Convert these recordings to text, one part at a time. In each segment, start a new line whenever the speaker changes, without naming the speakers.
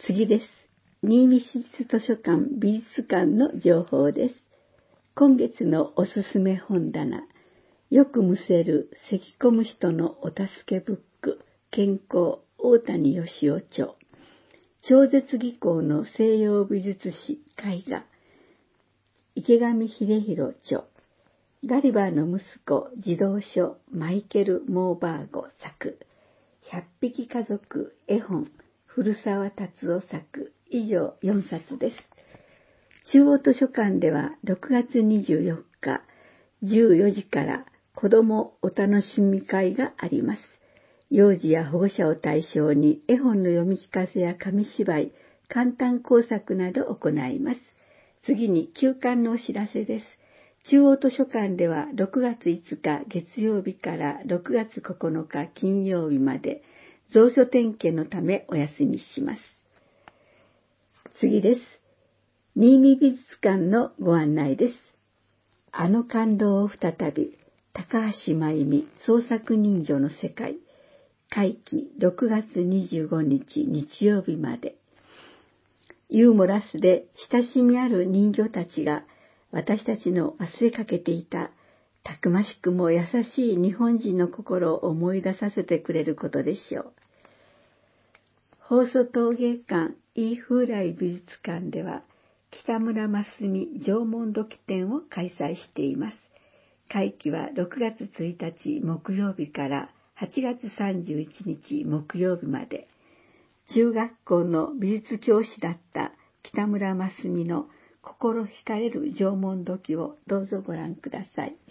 次です。新見市立図書館美術館の情報です。今月のおすすめ本棚、よくむせる咳込む人のお助けブック、健康、大谷義夫著。超絶技巧の西洋美術史、絵画、池上秀弘著。ガリバーの息子、児童書、マイケル・モーバーゴ作。100匹家族、絵本、古澤達夫作。以上4冊です。中央図書館では6月24日、14時から子どもお楽しみ会があります。幼児や保護者を対象に絵本の読み聞かせや紙芝居、簡単工作などを行います。次に休館のお知らせです。中央図書館では6月5日月曜日から6月9日金曜日まで蔵書点検のためお休みします。次です。新見美術館のご案内です。あの感動を再び、高橋真由美創作人形の世界、会期6月25日日曜日まで。ユーモラスで親しみある人形たちが私たちの忘れかけていたたくましくも優しい日本人の心を思い出させてくれることでしょう。放送陶芸館イ風来美術館では北村真澄縄文土器展を開催しています。会期は6月1日木曜日から8月31日木曜日まで。中学校の美術教師だった北村真澄の心惹かれる縄文土器をどうぞご覧ください。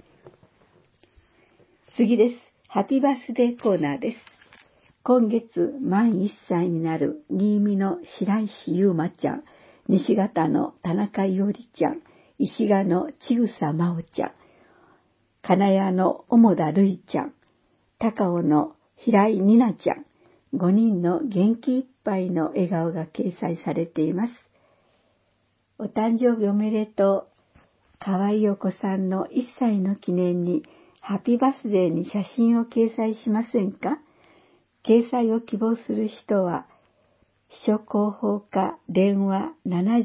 次です。ハピバスデーコーナーです。今月満1歳になる新見の白石優馬ちゃん、西方の田中伊織ちゃん、石賀の千草真央ちゃん、金谷の主田瑠衣ちゃん、高尾の平井里奈ちゃん、5人の元気いっぱいの笑顔が掲載されています。お誕生日おめでとう。河合お子さんの1歳の記念にハッピーバースデーに写真を掲載しませんか？掲載を希望する人は、秘書広報課電話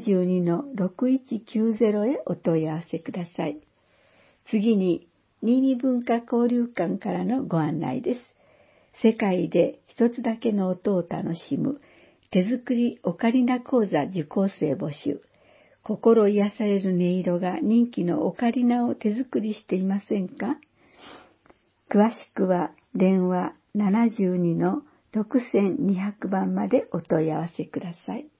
72-6190 へお問い合わせください。次に、新見文化交流館からのご案内です。世界で一つだけの音を楽しむ手作りオカリナ講座受講生募集。心癒される音色が人気のオカリナを手作りしていませんか？詳しくは電話 72-6200 番までお問い合わせください。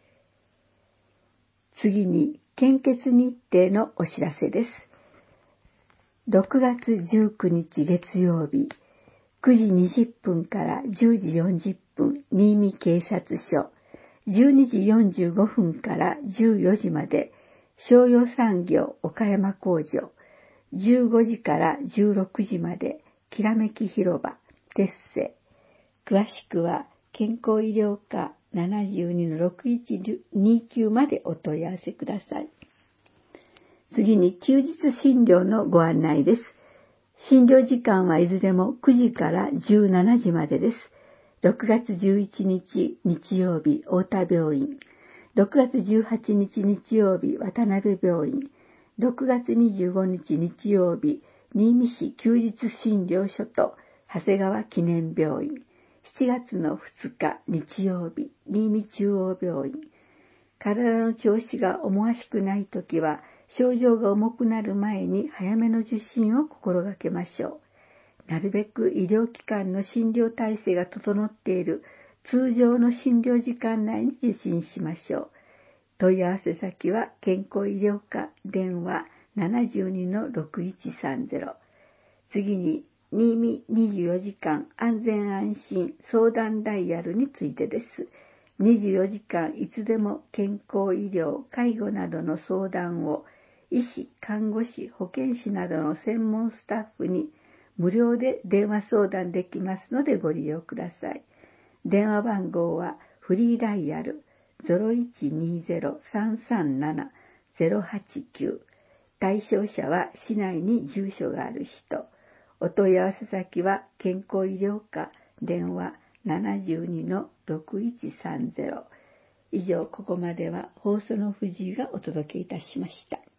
次に献血日程のお知らせです。6月19日月曜日、9時20分から10時40分、新見警察署、12時45分から14時まで、商用産業岡山工場、15時から16時まで、きらめき広場、テッセ。詳しくは、健康医療課 72-6129 までお問い合わせください。次に休日診療のご案内です。診療時間はいずれも9時から17時までです。6月11日日曜日、太田病院。6月18日日曜日、渡辺病院。6月25日日曜日、新見市休日診療所と長谷川記念病院。7月の2日日曜日、新見中央病院。体の調子が思わしくないときは、症状が重くなる前に早めの受診を心がけましょう。なるべく医療機関の診療体制が整っている通常の診療時間内に受診しましょう。問い合わせ先は健康医療課電話 72-6130。次に新見24時間安全安心相談ダイヤルについてです。24時間いつでも健康医療、介護などの相談を医師、看護師、保健師などの専門スタッフに無料で電話相談できますのでご利用ください。電話番号はフリーダイヤル 0120-337-089。対象者は市内に住所がある人。お問い合わせ先は健康医療課電話 72-6130。 以上、ここまでは放送の藤井がお届けいたしました。